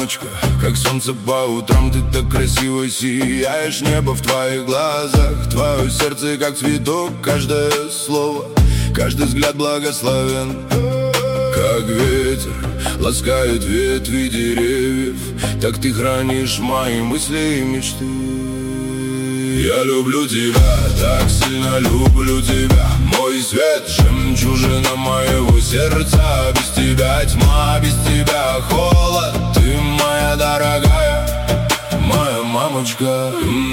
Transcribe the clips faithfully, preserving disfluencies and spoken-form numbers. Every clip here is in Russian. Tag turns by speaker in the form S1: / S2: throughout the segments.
S1: мамочка, как солнце по утрам, ты так красиво сияешь. Небо в твоих глазах, твое сердце как цветок. Каждое слово, каждый взгляд благословен. Как ветер ласкает ветви деревьев, так ты хранишь мои мысли и мечты. Я люблю тебя, так сильно люблю тебя. Мой свет, жемчужина моего сердца. Без тебя тьма, без тебя холод. Ты моя дорогая, моя мамочка.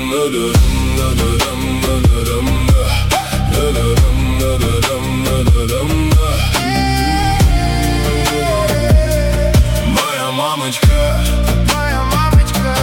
S1: Моя мамочка, моя мамочка.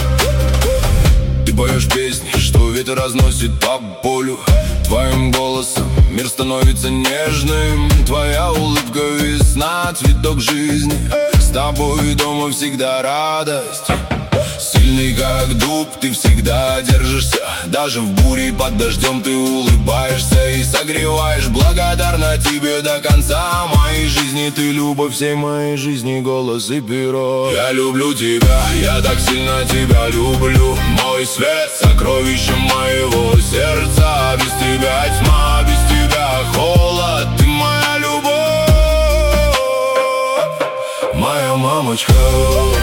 S1: Ты поешь песни, что ветер разносит по полю. Твоим голосом мир становится нежным. Твоя улыбка весна, цветок жизни. С тобой дома всегда радость. Сильный как дуб, ты всегда держишься. Даже в буре под дождем ты улыбаешься и согреваешь. Благодарна тебе до конца моей жизни. Ты любовь всей моей жизни, голос и перо. Я люблю тебя, я так сильно тебя люблю. Мой свет, сокровище моего сердца. Без тебя тьма, без тебя холод. Ты моя любовь, моя мамочка.